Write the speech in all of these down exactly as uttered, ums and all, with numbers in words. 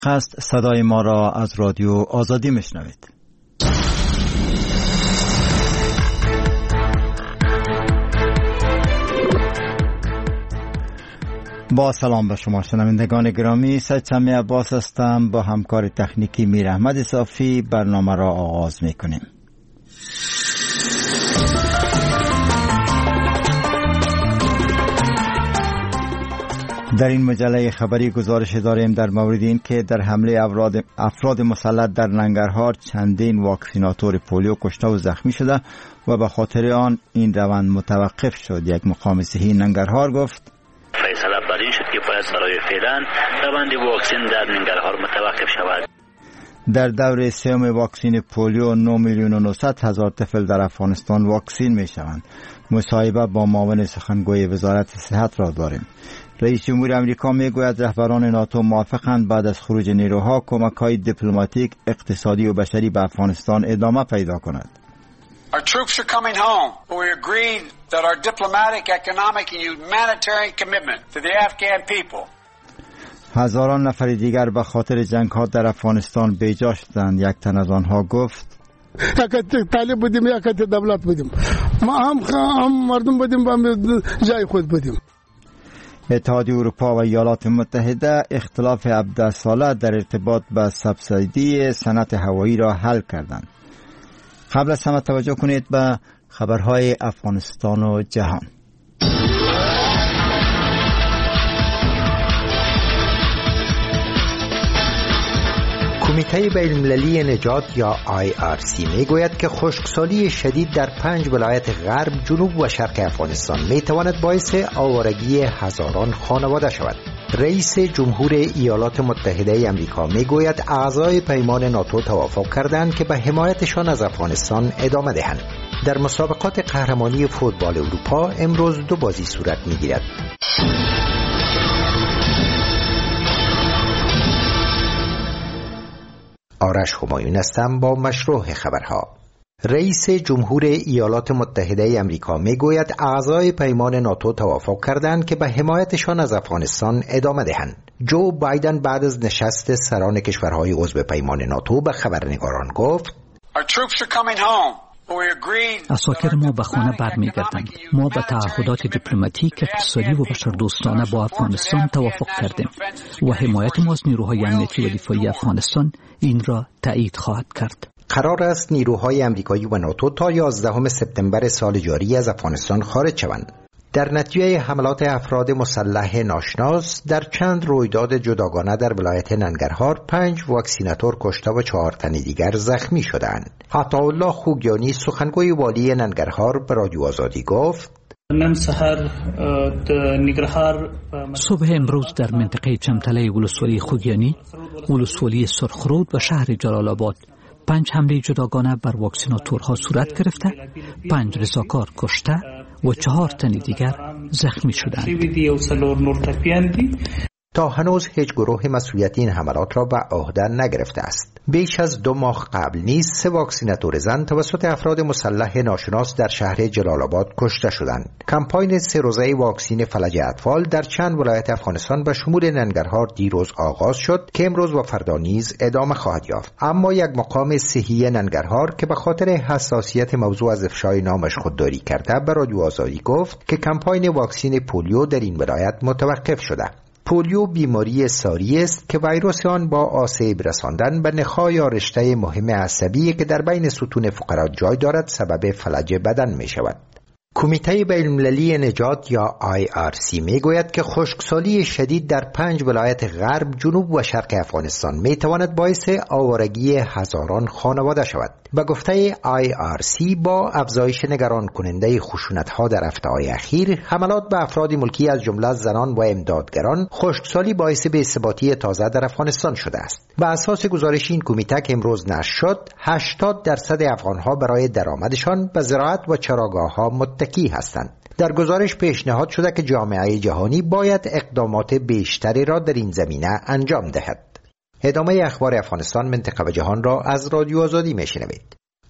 قصد صدای ما را از رادیو آزادی میشنوید. با سلام به شما شنوندگان گرامی، سید سمی عباس هستم. با همکار تکنیکی میر احمد صافی برنامه را آغاز میکنیم. در این مجله خبری گزارش داریم در مورد این که در حمله افراد, افراد مسلط در ننگرهار چندین واکسیناتور پولیو کشته و زخمی شده و به خاطر آن این روند متوقف شد. یک مقام صحی ننگرهار گفت فیصله بر این شد که باید برای فعلا روند واکسین در ننگرهار متوقف شود. در دور سوم واکسین پولیو نه میلیون و نهصد هزار طفل در افغانستان واکسین می شوند. مصاحبه با معاون سخنگوی وزارت صحت را داریم. رئیس جمهور امریکا می گوید رهبران ناتو موافقند بعد از خروج نیروها کمک‌های دیپلماتیک، اقتصادی و بشری به افغانستان ادامه پیدا کند. Our troops are coming home, but we agreed that our diplomatic, economic and humanitarian commitment to the Afghan people. هزاران نفر دیگر به خاطر جنگ‌ها در افغانستان بیجا شدند. یک تن از آنها گفت یک طالب بودیم، یک دولت بودیم، ما هم هم مردم بودیم، هم جای خود بودیم. اتحادیه اروپا و ایالات متحده اختلاف هفده ساله در ارتباط به سبسیدی صنعت هوایی را حل کردند. قبل از همه توجه کنید به خبرهای افغانستان و جهان. کمیته بین‌المللی نجات یا آی آر سی میگوید که خشکسالی شدید در پنج ولایت غرب، جنوب و شرق افغانستان میتواند باعث آوارگی هزاران خانواده شود. رئیس جمهور ایالات متحده آمریکا میگوید اعضای پیمان ناتو توافق کردند که به حمایتشان از افغانستان ادامه دهند. در مسابقات قهرمانی فوتبال اروپا امروز دو بازی صورت میگیرد. آرش همایون هستم با مشروع خبرها. رئیس جمهور ایالات متحده آمریکا میگوید اعضای پیمان ناتو توافق کردند که به حمایتشان از افغانستان ادامه دهند. جو بایدن بعد از نشست سران کشورهای عضو پیمان ناتو به خبرنگاران گفت اساکر ما به خانه برمیگردند. ما به تعهدات دیپلماتیک، اقتصادی و بشردوستانه با افغانستان توافق کردیم و حمایت ما از نیروهای امنیتی و دفاعی افغانستان این را تایید خواهد کرد. قرار است نیروهای آمریکایی و ناتو تا یازدهم سپتامبر سال جاری از افغانستان خارج شوند. در نتیجه حملات افراد مسلح ناشناس در چند رویداد جداگانه در ولایت ننگرهار پنج واکسیناتور کشته و چهار تن دیگر زخمی شدند. عطاالله خوگیانی سخنگوی والی ننگرهار به رادیو آزادی گفت نن سحر ننگرهار صبح امروز در منطقه چمتله ولسوالی خوگیانی، ولسوالی سرخرود و شهر جلال آباد پنج حمله جداگانه بر واکسیناتورها صورت گرفته، پنج رضاکار کشته و چهار تن دیگر زخمی شدند. تا هنوز هیچ گروه مسئولیت این حملات را به عهده نگرفته است. بیش از دو ماه قبل نیز سه واکسیناتور زن توسط افراد مسلح ناشناس در شهر جلال آباد کشته شدند. کمپاین سه روزه واکسین فلج اطفال در چند ولایت افغانستان به شمول ننگرهار دیروز آغاز شد که امروز و فردا نیز ادامه خواهد یافت. اما یک مقام صحی ننگرهار که به خاطر حساسیت موضوع از افشای نامش خودداری کرده به رادیو آزادی گفت که کمپاین واکسین پولیو در این ولایت متوقف شده. پولیو بیماری ساری است که ویروس آن با آسیب رساندن به نخاع یا رشته مهم عصبی که در بین ستون فقرات جای دارد سبب فلج بدن می شود. کمیته بین‌المللی نجات یا آی آر سی می گوید که خشکسالی شدید در پنج ولایت غرب، جنوب و شرق افغانستان می تواند باعث آوارگی هزاران خانواده شود. به گفته آی آر سی با افزایش نگران کننده خشونت‌ها در هفته‌های اخیر، حملات به افراد ملکی از جمله زنان و امدادگران، خشکسالی باعث بی‌ثباتی تازه در افغانستان شده است. به اساس گزارش این کمیته که امروز نشر شد، هشتاد درصد افغان‌ها برای درآمدشان به زراعت و چراگاه‌ها متکی هستند. در گزارش پیشنهاد شده که جامعه جهانی باید اقدامات بیشتری را در این زمینه انجام دهد. ادامه اخبار افغانستان، منطقه و جهان را از رادیو آزادی میشنوید.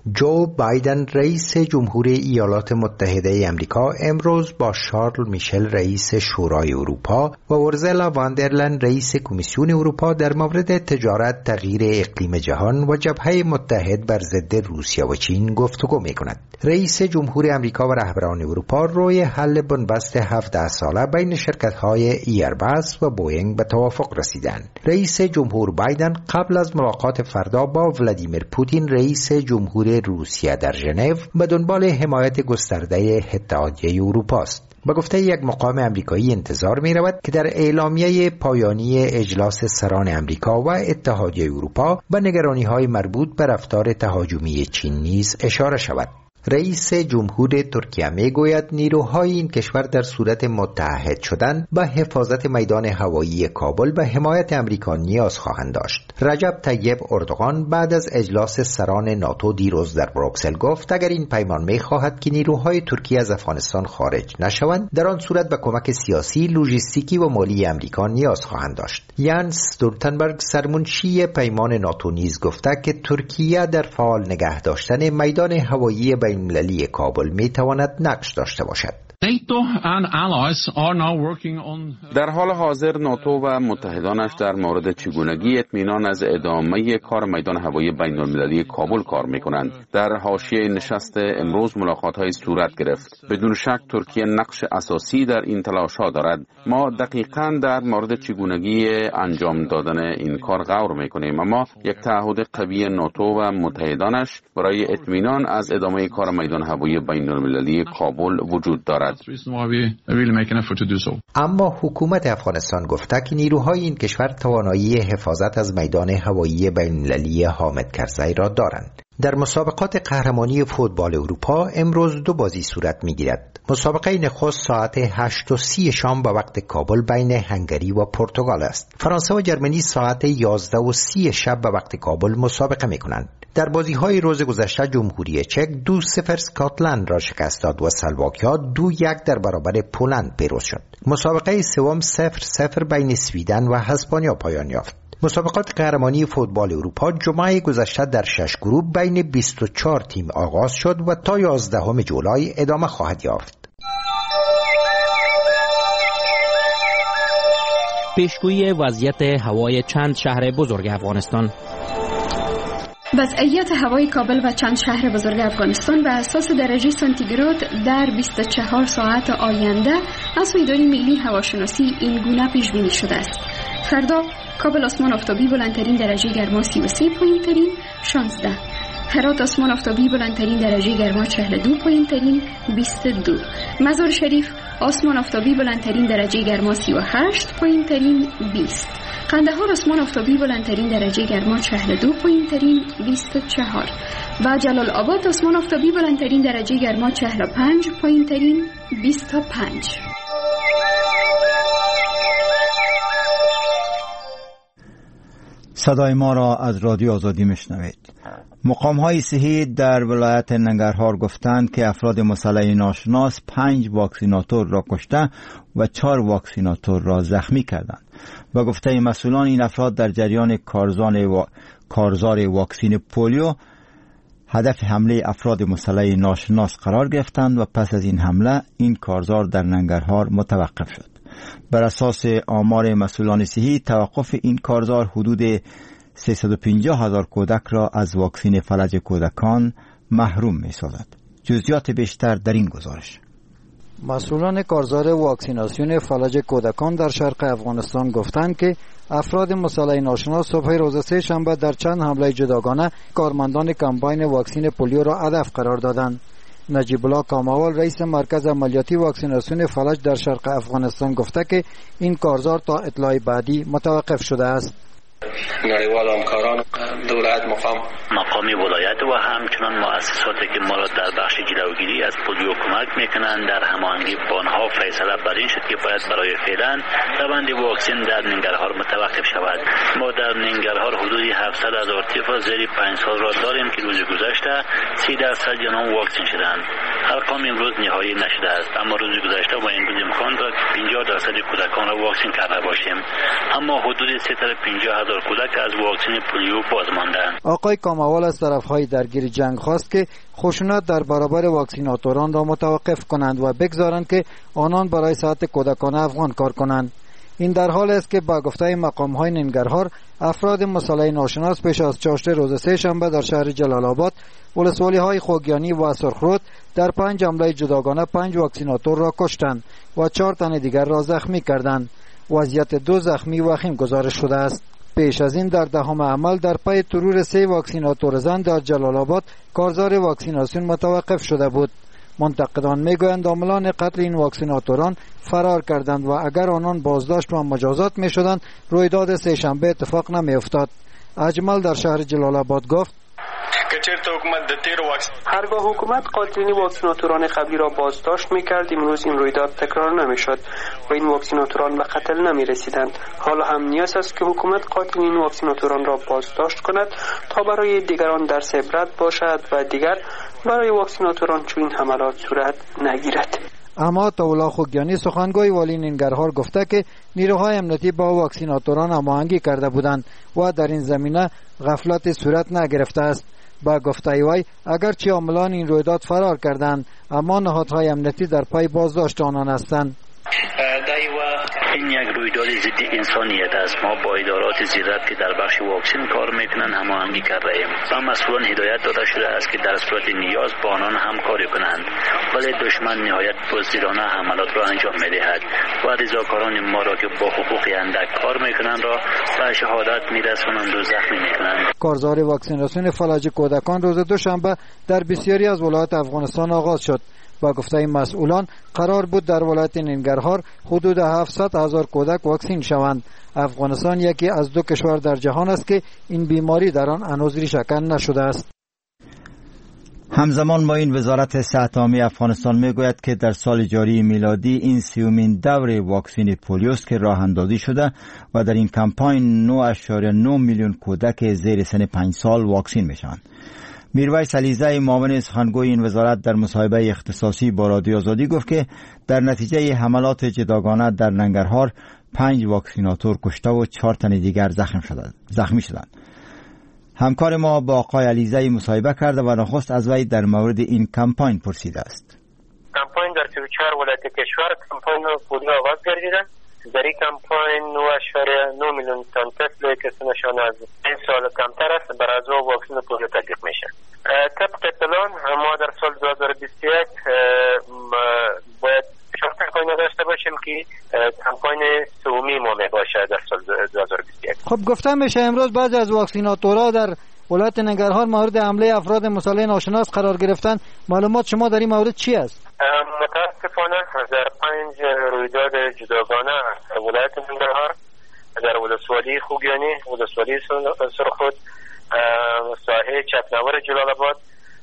جو بایدن رئیس جمهور ایالات متحده آمریکا امروز با شارل میشل رئیس شورای اروپا و اورسولا وان در لین رئیس کمیسیون اروپا در مورد تجارت، تغییر اقلیم جهان و جبهه متحد بر ضد روسیه و چین گفتگو می‌کند. رئیس جمهور آمریکا و رهبران اروپا روی حل بنبست هفده ساله بین شرکت‌های ایرباس و بوئینگ به توافق رسیدند. رئیس جمهور بایدن قبل از ملاقات فردا با ولادیمیر پوتین رئیس جمهور روسیه در ژنو به دنبال حمایت گسترده اتحادیه اروپا است. به گفته یک مقام آمریکایی انتظار می رود که در اعلامیه پایانی اجلاس سران آمریکا و اتحادیه اروپا به نگرانی‌های مربوط به رفتار تهاجمی چین نیز اشاره شود. رئیس جمهور ترکیه می گوید نیروهای این کشور در صورت متحد شدن به حفاظت میدان هوایی کابل به حمایت آمریکا نیاز خواهند داشت. رجب طیب اردوغان بعد از اجلاس سران ناتو دیروز در بروکسل گفت اگر این پیمان می خواهد که نیروهای ترکیه از افغانستان خارج نشوند، در آن صورت به کمک سیاسی، لوجستیکی و مالی آمریکا نیاز خواهند داشت. یانس استولتنبرگ سرمنشی پیمان ناتو نیز گفته که ترکیه در فعال نگه داشتن میدان هوایی بین‌المللی کابل می تواند نقش داشته باشد. در حال حاضر ناتو و متحدانش در مورد چگونگی اطمینان از ادامه کار میدان هوایی بین‌المللی کابل کار می‌کنند. در حاشیه نشست امروز ملاقات‌های صورت گرفت. بدون شک ترکیه نقش اساسی در این تلاش‌ها دارد. ما دقیقاً در مورد چگونگی انجام دادن این کار غور می‌کنیم، اما یک تعهد قوی ناتو و متحدانش برای اطمینان از ادامه کار میدان هوایی بین‌المللی کابل وجود دارد. اما حکومت افغانستان گفته که نیروهای این کشور توانایی حفاظت از میدان هوایی بین‌المللی حامد کرزی را دارند. در مسابقات قهرمانی فوتبال اروپا امروز دو بازی صورت می‌گیرد. مسابقه نخست ساعت هشت و سی شام به وقت کابل بین هنگری و پرتغال است. فرانسه و جرمنی ساعت یازده و سی شب به وقت کابل مسابقه می‌کنند. در بازی‌های روز گذشته جمهوری چک دو صفر اسکاتلند را شکست داد و اسلواکیا دو یک در برابر پولند پیروز شد. مسابقه سوم صفر صفر بین سویدن و اسپانیا پایان یافت. مسابقات قهرمانی فوتبال اروپا جمعه گذشته در شش گروه بین بیست و چهار تیم آغاز شد و تا یازدهم جولای ادامه خواهد یافت. پیشگویی وضعیت هوای چند شهر بزرگ افغانستان. وضعیت هوای کابل و چند شهر بزرگ افغانستان به اساس درجه سانتیگراد در بیست و چهار ساعت آینده از اداره ملی هواشناسی این گونه پیش بینی شده است. فردا کابل آسمان آفتابی بلندترین درجه گرما سی و سه، پایینترین شانزده. هرات آسمان آفتابی بلندترین درجه گرما چهل و دو، پایینترین بیست و دو. مزار شریف آسمان آفتابی بلندترین درجه گرما سی و هشت، پایینترین بیست. قندهار آسمان آفتابی بلندترین درجه گرما چهل و دو، پایینترین بیست و چهار. و جلال آباد آسمان آفتابی بلندترین درجه گرما چهل و پنج، پایینترین بیست و پنج. صدای ما را از رادیو آزادی میشنوید. مقام‌های صحی در ولایت ننگرهار گفتند که افراد مسلح ناشناس پنج واکسیناتور را کشته و چهار واکسیناتور را زخمی کردند. و گفته مسئولان این افراد در جریان کارزان و کارزار واکسین پولیو هدف حمله افراد مسلح ناشناس قرار گرفتند و پس از این حمله این کارزار در ننگرهار متوقف شد. بر اساس آمار مسئولان صحی توقف این کارزار حدود سیصد و پنجاه هزار کودک را از واکسین فلج کودکان محروم می سازد. جزئیات بیشتر در این گزارش. مسئولان کارزار واکسیناسیون فلج کودکان در شرق افغانستان گفتند که افراد مسلح ناشناس صبح روز سه شنبه در چند حمله جداگانه کارمندان کمپاین واکسین پولیو را هدف قرار دادند. نجیب الله کاموال رئیس مرکز عملیاتی واکسیناسیون فلج در شرق افغانستان گفته که این کارزار تا اطلاع بعدی متوقف شده است. نړیوال همکاران دولت مقام مقامی ولایت و همچنان مؤسساتی که ما را در بخش جلوگیری از پولیو کمک میکنند در هماهنگی با آنها فیصله بر این شد که باید برای فعلا روند واکسن در ننگرهار متوقف شود. ما در ننگرهار حدود هفتصد هزار طفل زیر پنج سال را داریم که روز گذشته سی درصد جنان واکسن شدند. ارقام امروز نهایی نشده است، اما روز گذشته و امروز امکان دارد پنجاه درصد کودکان را واکسن کرده باشیم. اما حدود سیصد و پنجاه هزار کودک که از واکسن پولیو باز ماندند. آقای کاموال از طرفهای درگیر جنگ خواست که خشونت در برابر واکسیناتوران را متوقف کنند و بگذارند که آنان برای صحت کودکان افغان کار کنند. این در حال است که با گفته مقام‌های ننگرهار افراد مسلح ناشناس پیش از چاشت روز سه شنبه در شهر جلال آباد، ولسوالی‌های خوگیانی و سرخرود در پنج حمله جداگانه پنج واکسیناتور را کشتند و چهار تن دیگر را زخمی کردند. وضعیت دو زخمی وخیم گزارش شده است. پیش از این در دهم عمل در پی ترور سه واکسیناتور زن در جلال آباد کارزار واکسیناسیون متوقف شده بود. منتقدان میگویند عاملان قتل این واکسیناتوران فرار کردند و اگر آنان بازداشت و مجازات میشدند رویداد سه شنبه اتفاق نمیافتاد. اجمل در شهر جلال آباد گفت هرگاه حکومت قاتلین واکسیناتوران قبلی را بازداشت میکرد امروز این رویداد تکرار نمیشد و این واکسیناتوران به قتل نمی رسیدند. حالا هم نیاز است که حکومت قاتلین واکسیناتوران را بازداشت کند تا برای دیگران درس عبرت باشد و دیگر برای واکسیناتوران چون این حملات صورت نگیرد. اما طاولا خوگیانی سخنگوی والی ننگرهار گفته که نیروهای امنیتی با واکسیناتوران هماهنگی کرده بودند و در این زمینه غفلت صورت نگرفته است. با گفته وی اگرچه عاملان این رویداد فرار کردند اما نهادهای امنیتی در پای بازداشت آنان هستند. این یک رویداد ضد انسانیت است. ما با ادارات زیرت که در بخش واکسن کار میکنند هماهنگی کرده ایم و مسئولان هدایت داده شده است که در صورت نیاز با آنان همکاری کنند، ولی دشمن نهایت بزدلانه حملات را انجام میدهد و رضاکاران ما را که با حقوق اندک کار میکنند را به شهادت میرسانند و زخمی میکنند. کارزار واکسیناسیون فلج کودکان روز دوشنبه در بسیاری از ولایات افغانستان آغاز شد. با گفته مسئولان قرار بود در ولایت ننگرهار حدود هفتصد هزار کودک واکسین شوند. افغانستان یکی از دو کشور در جهان است که این بیماری در آن هنوز ریشه‌کن نشده است. همزمان با این وزارت صحت عامه افغانستان میگوید که در سال جاری میلادی این سیومین دور واکسن پولیو است که راه اندازی شده و در این کمپاین نه ممیز نه میلیون کودک زیر سن پنج سال واکسین میشوند. میرویس علیزی معاون سخنگوی این وزارت در مصاحبه اختصاصی با رادیو آزادی گفت که در نتیجه حملات جداگانه در ننگرهار پنج واکسیناتور کشته و چهار تن دیگر زخمی شدند. زخمی شدند. همکار ما با آقای علیزی مصاحبه کرده و نخست از وی در مورد این کمپاین پرسیده است. کمپاین در سی و چهار ولایت کشور کمپاین پولیو آغاز گردیده. در این کمپاین نه ممیز نه میلیون تن طفل که سنشان از این سال کمتر است بر از واکسن پولیو تطبیق میشه. طبق پلان ما در سال دو هزار و بیست و یک باید چهار کمپاین داشته باشیم که کمپاین سومی ما میباشه در سال دو هزار و بیست و یک. خب گفته میشه امروز بعضی از واکسیناتورها در ولایت ننگرهار مورد حمله افراد مسلح ناشناس قرار گرفتن. معلومات شما در این مورد چی است؟ متاسفانه در پنج رویداد جداگانه ولایت ننگرهار در ولسوالی خوگیانی، ولسوالی سرخرود، ساحه چپنور جلال آباد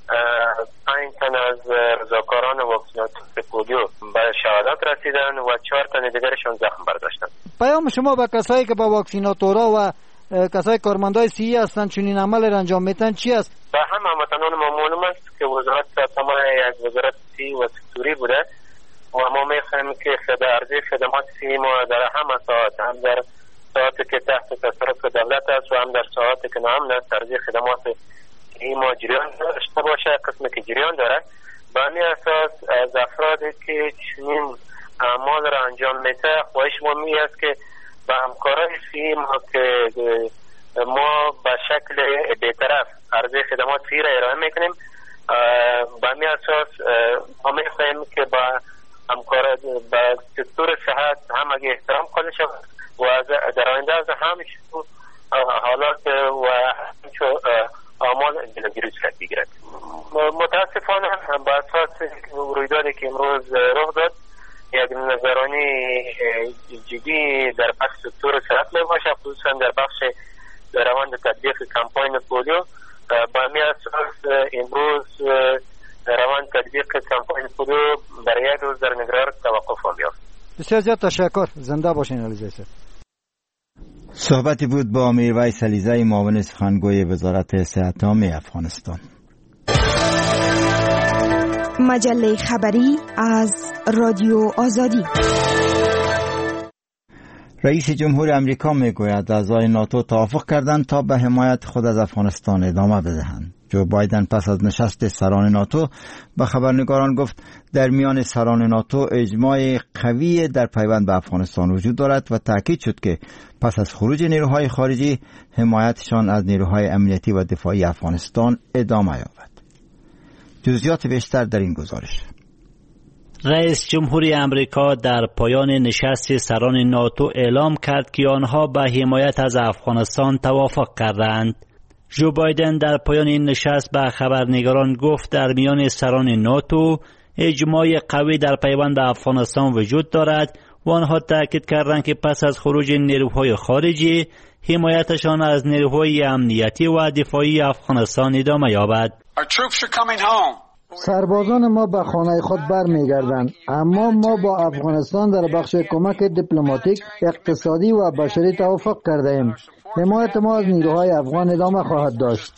پنج تن از رضاکاران واکسیناتور پولیو به شهادت رسیدن و چهار تن دیگرشان زخم برداشتن. پیام شما به کسایی که با واکسیناتورها و کسای کارمندای صحی هستند چنین عمل را انجام میتن چی است؟ به هم هموطنان ما معلوم است که وزارت صحت عامه یک وزارت صحی و سکتوری بوده و ما میخواهیم که عرضه خدمات صحی ما در همه ساعت، هم در ساعتی که تحت تصرف دولت است و هم در ساعتی که ناامن است، عرضه خدمات صحی ما جریان داشته باشه. قسمی که جریان داره به همین اساس از افرادی که چنین اعمال را انجام میده خواهش ما می است که با همکارای صحی ما که ما به شکل بی‌طرف عرضه خدمات صحی را ارائه میکنیم، به همین اساس ما میخواهیم که با همکار با سکتور صحت هم اگه احترام قائل شود و در آینده از همین حالات و اعمال جلوگیری صورت بگیرد. متاسفانه با اساس رویدادی که امروز رخ داد یک نظرانی جدی در بخش سکتور صحت می باشه، خصوصا در بخش روند تطبیق کمپاین پولیو. با همین اساس امروز روند تطبیق کمپاین پولیو برای یک روز در ننگرهار توقف یافت. بسیار زیاد تشکر. زنده باشین علیزی صاحب. صحبتی بود با میرویس علیزی معاون سخنگوی وزارت صحت عامه افغانستان. مجله خبری از رادیو آزادی. رئیس جمهور امریکا میگوید اعضای ناتو توافق کردند تا به حمایت خود از افغانستان ادامه بدهند. جو بایدن پس از نشست سران ناتو به خبرنگاران گفت در میان سران ناتو اجماع قوی در پیوند به افغانستان وجود دارد و تاکید شد که پس از خروج نیروهای خارجی حمایتشان از نیروهای امنیتی و دفاعی افغانستان ادامه یابد. جزئیات بیشتر در این گزارش. رئیس جمهوری امریکا در پایان نشست سران ناتو اعلام کرد که آنها به حمایت از افغانستان توافق کردند. جو بایدن در پایان این نشست به خبرنگاران گفت در میان سران ناتو اجماع قوی در پیوند به افغانستان وجود دارد و آنها تاکید کردند که پس از خروج نیروهای خارجی حمایتشان از نیروهای امنیتی و دفاعی افغانستان ادامه یابد. سربازان ما به خانه خود برمیگردند، اما ما با افغانستان در بخش کمک دیپلماتیک، اقتصادی و بشری توافق کرده ایم. حمایت ما از نیروهای افغان ادامه خواهد داشت.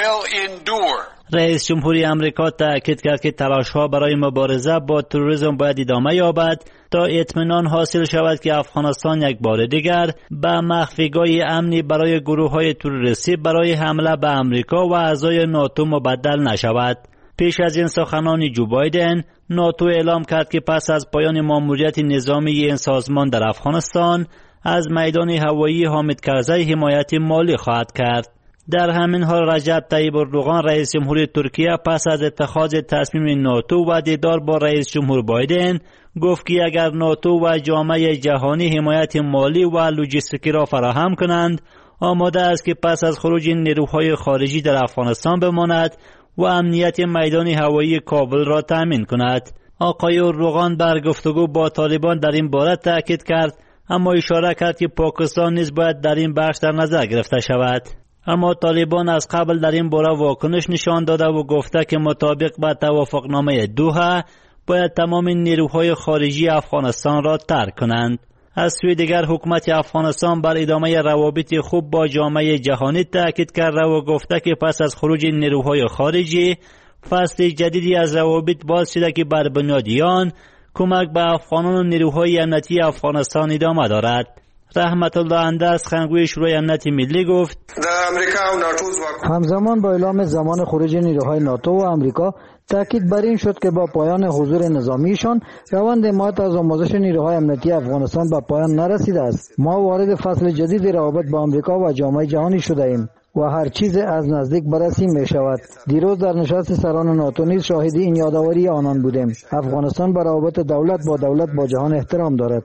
رئیس جمهوری امریکا تاکید کرد که تلاش‌ها برای مبارزه با تروریسم باید ادامه یابد تا اطمینان حاصل شود که افغانستان یک بار دیگر به مخفیگاه امنی برای گروه‌های تروریستی برای حمله به امریکا و اعضای ناتو مبدل نشود. پیش از این سخنان جو بایدن، ناتو اعلام کرد که پس از پایان ماموریت نظامی این سازمان در افغانستان از میدان هوایی حامد کرزی حمایت مالی خواهد کرد. در همین حال رجب طیب اردوغان رئیس جمهور ترکیه پس از اتخاذ تصمیم ناتو و دیدار با رئیس جمهور بایدن گفت که اگر ناتو و جامعه جهانی حمایت مالی و لوجستیکی را فراهم کنند، آماده است که پس از خروج نیروهای خارجی در افغانستان بماند و امنیت میدان هوایی کابل را تامین کند. آقای اردوغان بر گفتگو با طالبان در این باره تاکید کرد، اما اشاره کرد که پاکستان نیز باید در این بخش در نظر گرفته شود. اما طالبان از قبل در این باره واکنش نشان داده و گفته که مطابق با توافقنامه دوحه باید تمام نیروهای خارجی افغانستان را ترک کنند. از سوی دیگر حکومت افغانستان بر ادامه روابط خوب با جامعه جهانی تاکید کرده و گفته که پس از خروج نیروهای خارجی فصل جدیدی از روابط باز شده که بر بنیاد آن کمک به افغانان و نیروهای امنیتی افغانستان ادامه دارد. رحمت الله اندرس خنگوی شورای امنیت ملی گفت همزمان با اعلام زمان خروج نیروهای ناتو و امریکا تاکید بر این شد که با پایان حضور نظامیشان روند حمایت از آموزش نیروهای امنیتی افغانستان به پایان نرسیده است. ما وارد فصل جدید روابط با امریکا و جامعه جهانی شده ایم و هر چیز از نزدیک بررسی می شود. دیروز در نشست سران ناتو نیز شاهد این یادآوری آنان بودیم. افغانستان به روابط دولت با دولت با جهان احترام دارد.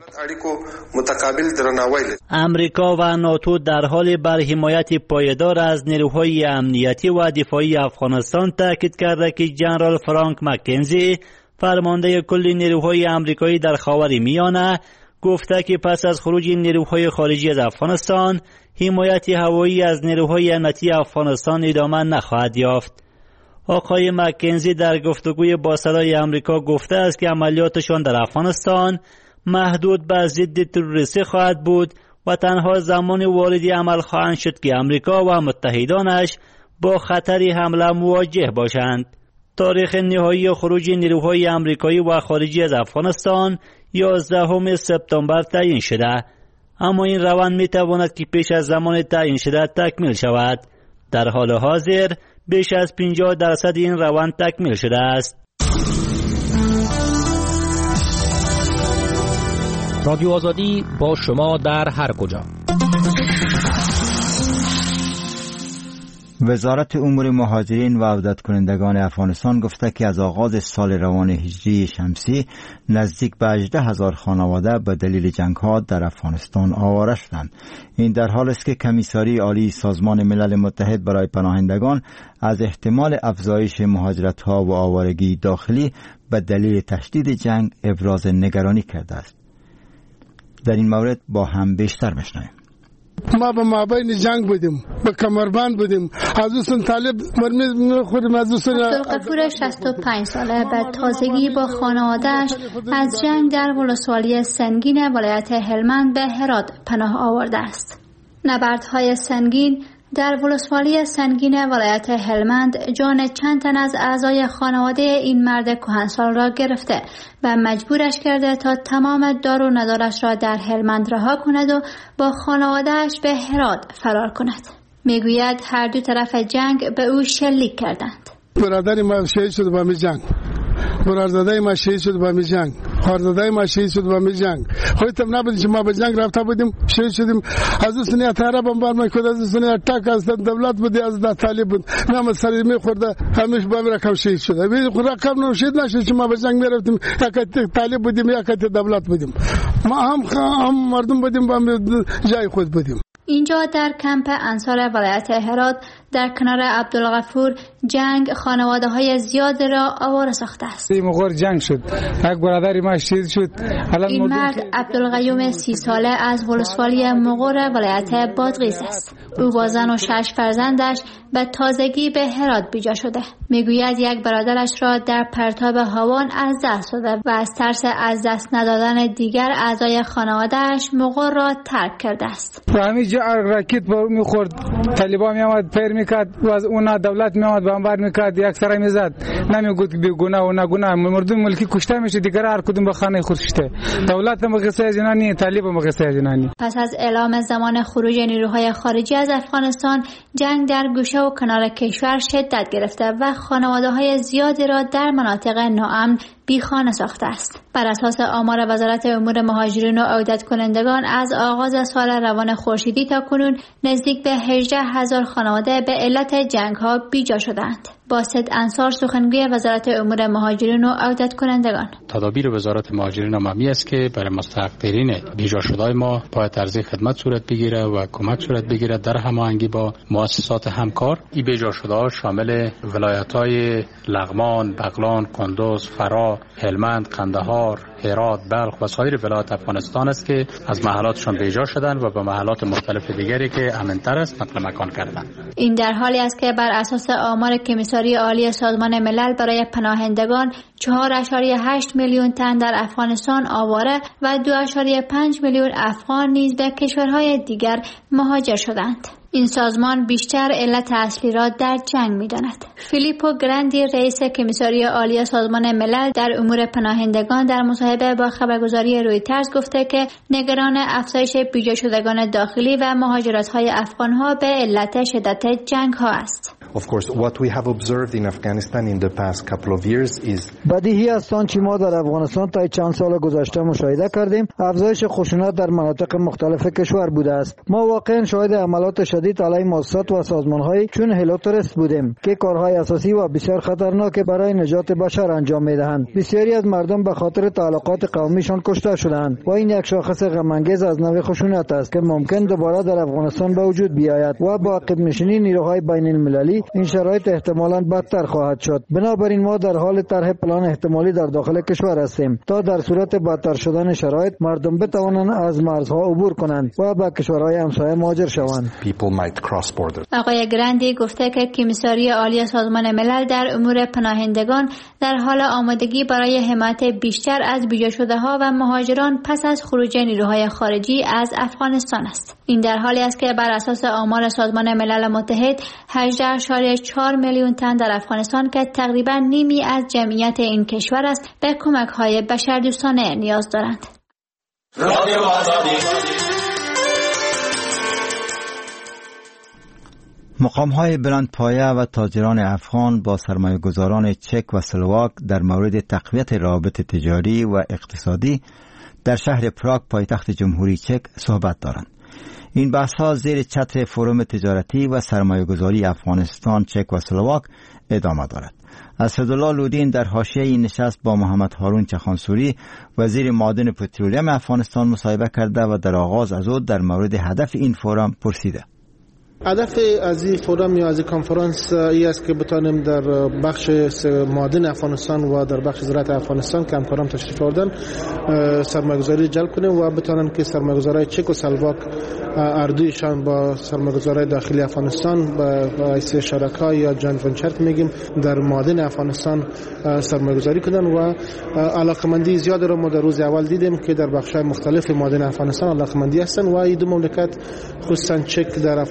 امریکا و ناتو در حال بر حمایت پایدار از نیروهای امنیتی و دفاعی افغانستان تاکید کرده که جنرال فرانک مکنزی فرمانده کل نیروهای امریکایی در خاورمیانه گفته که پس از خروج نیروهای خارجی از افغانستان حمایت هوایی از نیروهای امنیتی افغانستان ادامه نخواهد یافت. آقای مکنزی در گفتگوی با صدای امریکا گفته است که عملیاتشان در افغانستان محدود به ضد تروریستی خواهد بود و تنها زمان واردی عمل خواهند شد که امریکا و متحدانش با خطری حمله مواجه باشند. تاریخ نهایی خروج نیروهای امریکایی و خارجی از افغانستان یازدهم سپتامبر تعیین شده، اما این روند می تواند که پیش از زمان تعیین شده تکمیل شود. در حال حاضر بیش از پنجاه درصد این روند تکمیل شده است. رادیو آزادی با شما در هر کجا. وزارت امور مهاجرین و عودت کنندگان افغانستان گفته که از آغاز سال روان هجری شمسی نزدیک به هجده هزار خانواده به دلیل جنگ‌ها در افغانستان آواره شدند. این در حالی است که کمیساری عالی سازمان ملل متحد برای پناهندگان از احتمال افزایش مهاجرت‌ها و آوارگی داخلی به دلیل تشدید جنگ ابراز نگرانی کرده است. در این مورد با هم بیشتر بشنویم. ما به مابین جنگ بودیم، به کمربند بودیم، از اون طالب مرمی خودم از اون عبدالغفور شصت و پنج ساله به تازگی با خانواده‌اش از جنگ در ولسوالی سنگین ولایت هلمند به هرات پناه آورده است. نبردهای سنگین در ولسوالی سنگین ولایت هلمند جان چند تن از اعضای خانواده این مرد کهنسال را گرفته و مجبورش کرده تا تمام دار و ندارش را در هلمند رها کند و با خانوادهش به هرات فرار کند. میگوید هر دو طرف جنگ به او شلیک کردند. برادر ما شهید شد با می جنگ، برادر ما شهید شد با می جنگ، خواهرزاده ما شهید شد با می جنگ. خودتم نبودیم که ما به جنگ رفته بودیم شهید شدیم. از اون سنی اتاره بمبار میکرد، از اون سنی اتاک از دولت بودی، از طالب بود، نام سری میخورده، همیشه با رقم شهید شده. بی رقم نو شهید نشد که ما به جنگ میرفتیم، یک طالب بودیم یک دولت بودیم. ما هم هم مردم بودیم با جای خود بودیم. اینجا در کمپ انصار ولایت هرات در کنار عبدالغفور جنگ خانواده های زیاد را آواره ساخته است. این موقع جنگ شد، یک برادری ما شهید شد. این مرد عبدالقیوم سی ساله از ولسوالی مغور ولایت بادغیس است. او با زن و شش فرزندش به تازگی به هرات بیجا شده. میگوید یک برادرش را در پرتاب هاون از دست داده و از ترس از دست ندادن دیگر اعضای خانواده‌اش مغور را ترک کرده است. همینجا راکت بر میخورد، طالبان میامد پیر میکرد و از اون دولت میامد بمبار میکرد، یک سر میزد، نمیگفت بی گناه و نگناه، مردم ملکی کشته میشه، دیگر هر کدوم به خانه خود شده. دولت هم قصه جنانی، طالب هم قصه جنانی. پس از اعلام زمان خروج نیروهای خارجی از افغانستان، جنگ در گوشه و کنار کشور شدت گرفته و خانواده‌های زیادی را در مناطق ناامن بیخانه ساخته است. بر اساس آمار وزارت امور مهاجرین و عودت کنندگان از آغاز سال روان خورشیدی تا کنون نزدیک به هجده هزار خانواده به علت جنگ ها بیجا شدند. باسط انصار سخنگوی وزارت امور مهاجرین و عودت کنندگان: تدابیر وزارت مهاجرین عمومی است که برای مستحق‌ترین بیجا شده‌های ما باید عرضه خدمت صورت بگیره و کمک صورت بگیره در هماهنگی با مؤسسات همکار. این بیجا شده‌ها شامل ولایت‌های لغمان، بغلان، کندوز، فرا، هلمند، قندهار، هرات، بلخ و سایر ولایات افغانستان است که از محلاتشان بیجا شدند و به محلات مختلف دیگری که امن‌تر است نقل مکان کردند. این در حالی است که بر اساس آمار کمیساری عالی سازمان ملل برای پناهندگان چهار و هشت میلیون تن در افغانستان آواره و دو و پنج میلیون افغان نیز به کشورهای دیگر مهاجر شدند. این سازمان بیشتر علت اصلی را در جنگ می‌داند. فیلیپو گراندی رئیس کمیساری عالی سازمان ملل در امور پناهندگان در مصاحبه با خبرگزاری رویترز گفته که نگران افزایش بیجا شدگان داخلی و مهاجرت‌های افغان‌ها به علت شدت جنگ‌ها است. Of course, what we have observed in Afghanistan in the past couple of years is بدیهی است آنچه ما در افغانستان تا چند سال گذشته مشاهده کردیم افزایش خشونت در مناطق مختلف کشور بوده است. ما واقعا شاهد عملات شدید علیه مؤسسات و سازمان‌های چون هلیوترست بودیم که کارهای اساسی و بسیار خطرناک برای نجات بشر انجام می‌دهند. بسیاری از مردم به خاطر تعلقات قومیشان کشته شدند و این یک شاخص غم‌انگیز از نوع خشونت است که ممکن دوباره در افغانستان به وجود بیاید و با عقب نشینی نیروهای بین‌المللی این شرایط احتمالاً بدتر خواهد شد. بنابراین ما در حال طرح پلان احتمالی در داخل کشور هستیم تا در صورت بدتر شدن شرایط مردم بتوانند از مرزها عبور کنند و به کشورهای همسایه مهاجر شوند. آقای گراندی گفته که کمیساری عالی سازمان ملل در امور پناهندگان در حال آمادگی برای حمایت بیشتر از بیجا شده ها و مهاجران پس از خروج نیروهای خارجی از افغانستان است. این در حالی است که بر اساس آمار سازمان ملل متحد هجده و چهار میلیون تن در افغانستان که تقریبا نیمی از جمعیت این کشور است به کمک های بشردوستانه نیاز دارند. مقام‌های بلندپایه و تاجران افغان با سرمایه‌گذاران چک و سلواک در مورد تقویت روابط تجاری و اقتصادی در شهر پراگ پایتخت جمهوری چک صحبت دارند. این بحث‌ها زیر چتر فروم تجارتی و سرمایه‌گذاری افغانستان، چک و سلواک ادامه دارد. اسدالله لودین در حاشیه این نشست با محمد هارون چخانسوری وزیر معادن پترولیم افغانستان مصاحبه کرده و در آغاز از او در مورد هدف این فورم پرسیده. هدف از این فورم یا از این کنفرانس ای است که بتانیم در بخش معادن افغانستان و در بخش زراعت افغانستان که همکاران تشریف آوردن سرمایه‌گذاری جلب کنیم و بتانن که سرمایه‌گذارای چک و سلواک اردویشان با سرمایه‌گذارای داخلی افغانستان با حیث شرکا یا جوینت ونچر که میگیم در معادن افغانستان سرمایه‌گذاری کنن و علاقمندی زیاد رو ما در روز اول دیدیم که در بخش‌های مختلف معادن افغانستان علاقمندی هستن و این دو مملکت خصوصا چک در افغانستان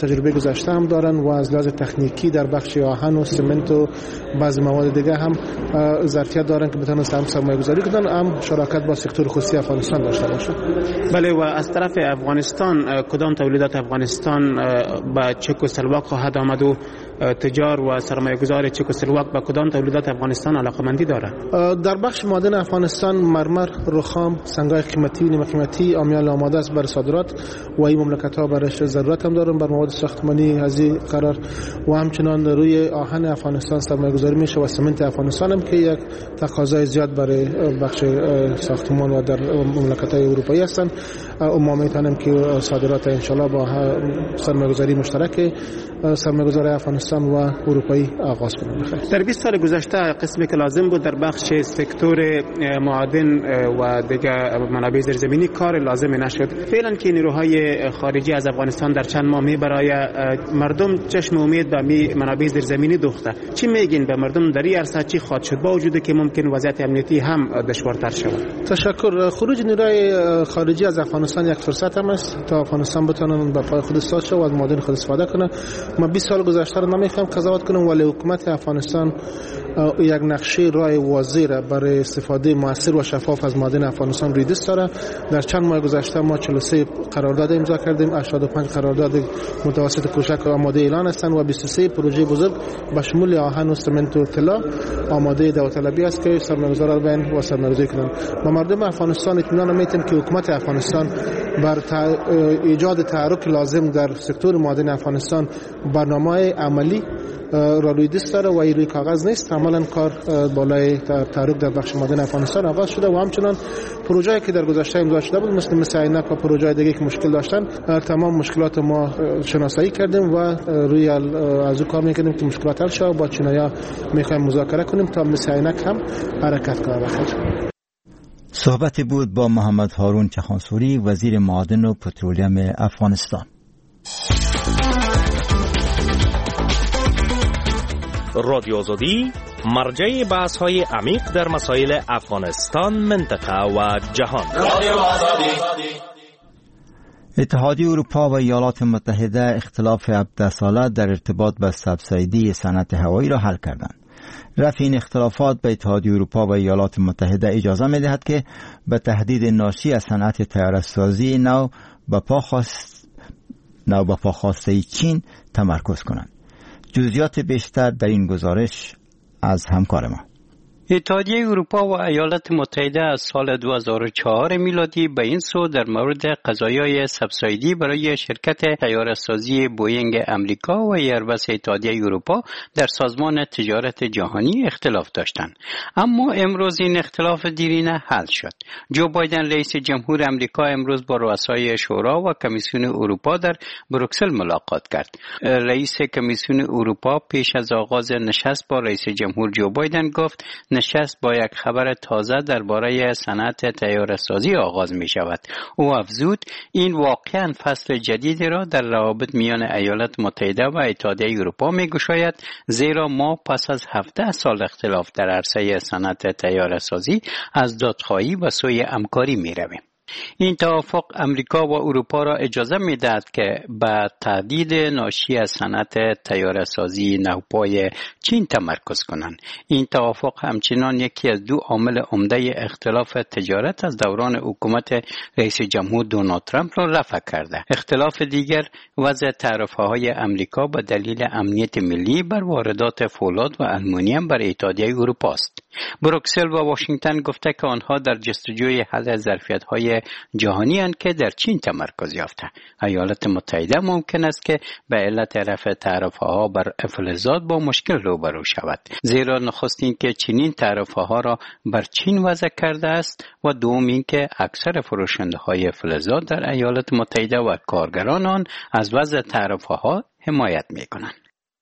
تجربه گذشته هم دارن و از لحاظ تکنیکی در بخش آهن و سمنت و بعضی مواد دیگه هم ظرفیت دارن که بتونن هم سرمایه گذاری کنن، هم شراکت با سکتور خصوصی افغانستان داشته باشن. بله، و از طرف افغانستان کدام تولیدات افغانستان به چکسلواک خواهد آمد و تجار و سرمایه گذار چکسلواک به کدام تولیدات افغانستان علاقمندی داره؟ در بخش معدن افغانستان مرمر، رخام، سنگای قیمتی، نیمه قیمتی، آمیال آماده است برای صادرات و این مملکت ها برایش ضرورت هم دارن بر مواد ساختمانی هذه قرار و همچنان روی آهن افغانستان سرمایه گذاری میشه و سمنت افغانستان هم که یک تقاضای زیاد برای بخش ساختمان و در مملکت های اروپایی هستن. ما میتونیم که صادرات ان شاء الله با سرمایه گذاری مشترک سرمایه گذار افغانستان و اروپایی آغاز کنیم. در بیست سال گذشته قسمی که لازم بود در بخش سکتور معادن و دیگه منابع زیرزمینی کار لازم نشد. فعلا که نیروهای خارجی از افغانستان در چند ماه برای مردم چشم امید به می منابع زیرزمینی دوخته، چی میگین به مردم در این عرصه چی خواهد شد با وجودی که ممکن وضعیت امنیتی هم دشوارتر شود؟ تشکر. خروج نیروهای خارجی از افغانستان یک فرصت هم است تا افغانستان بتونن به پای خود استاد شه و از معادن خود استفاده کنه. ما بیست سال گذشته رو نمیخوام قضاوت کنم، ولی حکومت افغانستان یک نقشه راه واضح را برای استفاده موثر و شفاف از معادن افغانستان روی دست داره. در چند ماه گذشته ما چهل و سه قرارداد امضا کردیم، هشتاد و پنج قرارداد متوسط کوچک آماده اعلان هستند و بیست و سه پروژه بزرگ به شمول آهن و سمنت و طلا آماده داوطلبی است که سرمایه‌گذاران بین و سرمایه‌گذاری کنند. ما مردم افغانستان اطمینان میتیم که حکومت افغانستان بر ایجاد تحرک لازم در سکتور معادن افغانستان برنامه عملی را روی دست داره و این روی کاغذ نیست. عملا کار بالای تحرک در بخش معادن افغانستان آغاز شده و همچنان پروژه‌ای که در گذشته امضا شده بود مثل مثل عینک و پروژه‌های دیگه که مشکل داشتن، تمام مشکلات ما شناسایی کردیم و روی از او کار می‌کنیم که مشکلات حل شه و با چینایی‌ها می‌خوایم مذاکره کنیم تا مثل عینک هم حرکت کنه. بخیر. صحبتی بود با محمد هارون چخانسوری، وزیر معادن و پترولیم افغانستان. رادیو آزادی مرجع بحث های عمیق در مسائل افغانستان، منطقه و جهان. رادیو آزادی. اتحادیه اروپا و ایالات متحده اختلاف هفده ساله در ارتباط به سبسیدی صنعت هوایی را حل کردند. رفع این اختلافات به اتحادیه اروپا و ایالات متحده اجازه می‌دهد که به تهدید ناشی از صنعت طیاره‌سازی نو به پاخواست نو به پاخواسته چین تمرکز کنند. جزئیات بیشتر در این گزارش از همکار ما. اتحادیه اروپا و ایالات متحده از سال دو هزار و چهار میلادی به این سو در مورد قضایای سبسایدی برای شرکت طیاره‌سازی بوئینگ امریکا و ایربس اتحادیه اروپا در سازمان تجارت جهانی اختلاف داشتند. اما امروز این اختلاف دیرینه حل شد. جو بایدن رئیس جمهور امریکا امروز با رؤسای شورا و کمیسیون اروپا در بروکسل ملاقات کرد. رئیس کمیسیون اروپا پیش از آغاز نشست با رئیس جمهور جو بایدن گفت نشست با یک خبر تازه درباره صنعت طیاره‌سازی آغاز می شود. او افزود این واقعاً فصل جدیدی را در روابط میان ایالات متحده و اتحادیه اروپا می گشاید، زیرا ما پس از هفده سال اختلاف در عرصه صنعت طیاره‌سازی از دادخواهی و سوی همکاری می رویم. این توافق امریکا و اروپا را اجازه می‌دهد که به تهدید ناشی از صنعت طیاره‌سازی نوپای چین تمرکز کنند. این توافق همچنان یکی از دو عامل عمده اختلاف تجارت از دوران حکومت رئیس جمهور دونالد ترامپ را رفع کرده. اختلاف دیگر وضع تعرفه‌های امریکا به دلیل امنیت ملی بر واردات فولاد و آلومینیوم بر اتحادیه اروپا است. بروکسل و واشنگتن گفته که آنها در جستجوی حل ظرفیت‌های جهانی اند که در چین تمرکز یافته. ایالات متحده ممکن است که به علت رفع تعرفه‌ها بر فلزات با مشکل روبرو شود، زیرا نخستین که چنین تعرفه‌ها را بر چین وضع کرده است و دوم اینکه اکثر فروشنده‌های فلزات در ایالات متحده و کارگران آن از وضع تعرفه‌ها حمایت می‌کنند.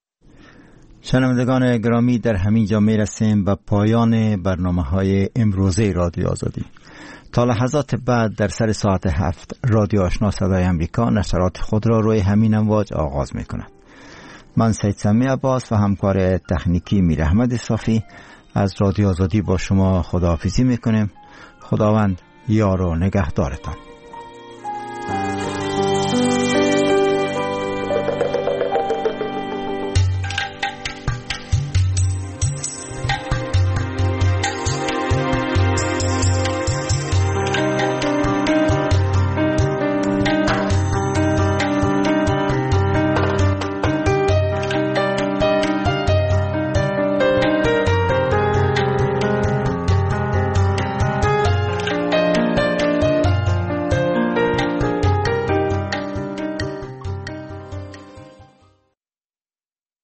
شنوندگان گرامی، در همین جا می رسیم به پایان برنامه های امروزه رادیو آزادی. تا لحظات بعد در سر ساعت هفت رادیو آشنا صدای امریکا نشرات خود را روی همین امواج آغاز می کند. من سید سمی عباس و همکار تکنیکی میر احمد صافی از رادیو آزادی با شما خداحافظی می کنیم. خداوند یار و نگهدارتان.